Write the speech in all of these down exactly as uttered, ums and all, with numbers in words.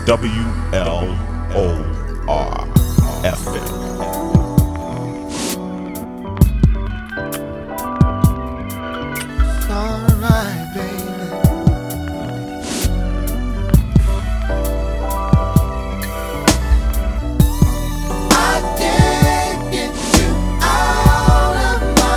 W L O R F M. Alright, baby. I can't get you out of my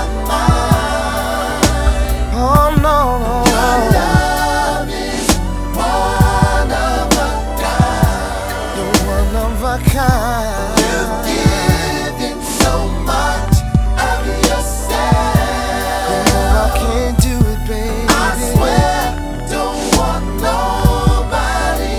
mind. Oh no, no. Your love is one of a kind. You're one of a kind. You've given so much of yourself. You know I can't do it, baby. I swear, don't want nobody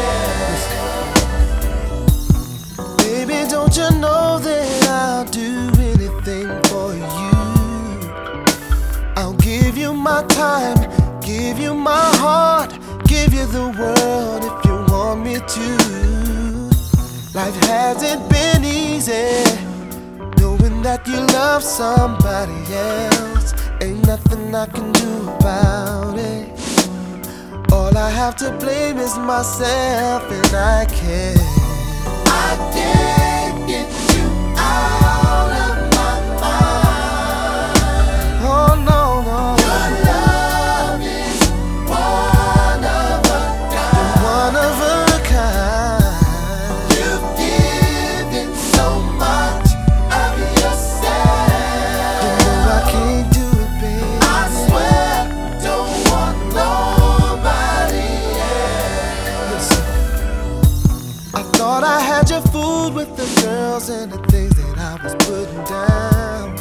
else. Baby, don't you know that I'll do anything for you? I'll give you my time, give you my heart, give you the world if you want me to. Life hasn't been easy, knowing that you love somebody else. Ain't nothing I can do about it. All I have to blame is myself, and I can't. I can't get you out of my mind. Oh no, no. Your love is one of a kind. You're one of a kind. You've given so much of yourself. You know I can't do it, baby. I swear, don't want nobody else. Listen, I thought I had you fooled with the girls and the things that I was putting down.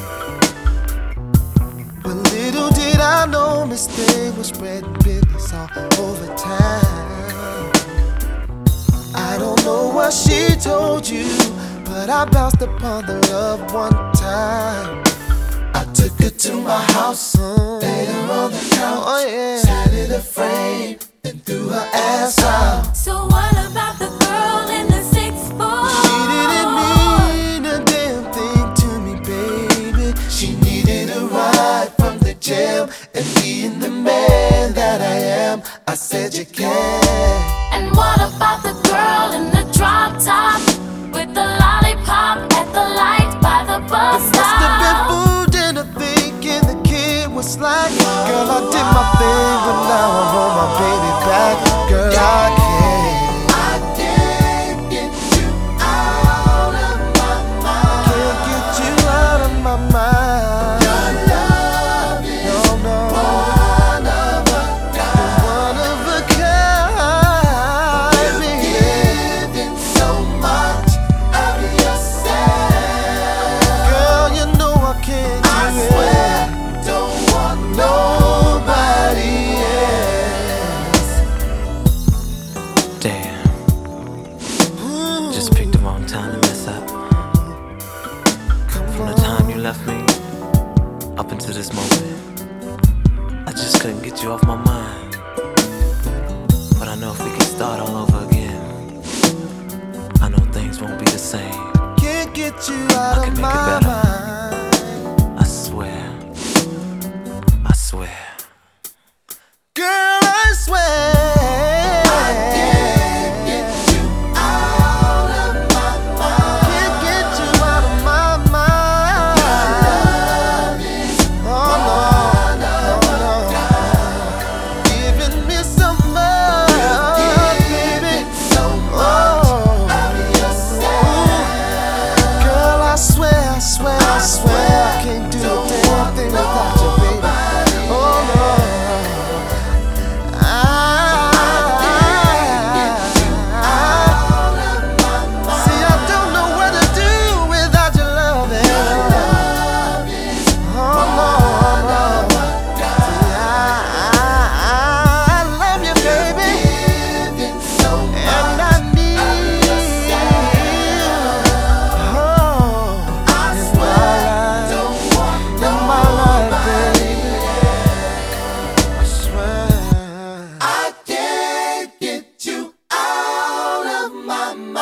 But little did I know Miss Thing was spreading business all over town. I don't know what she told you, but I bounced upon the love one time. I took her to my house, laid her on the couch, oh, yeah. Sat in a frame, then threw her ass out. So what about the girl in the sixth floor? She didn't mean a damn thing to me, baby. She needed a ride from the jail, and being the man that I am, I said you can. And what about the girl in the drop top with the lollipop at the light by the bus Must have been stop? fooled into thinking the kid was like, girl, I did my thing, but now I'm on my baby.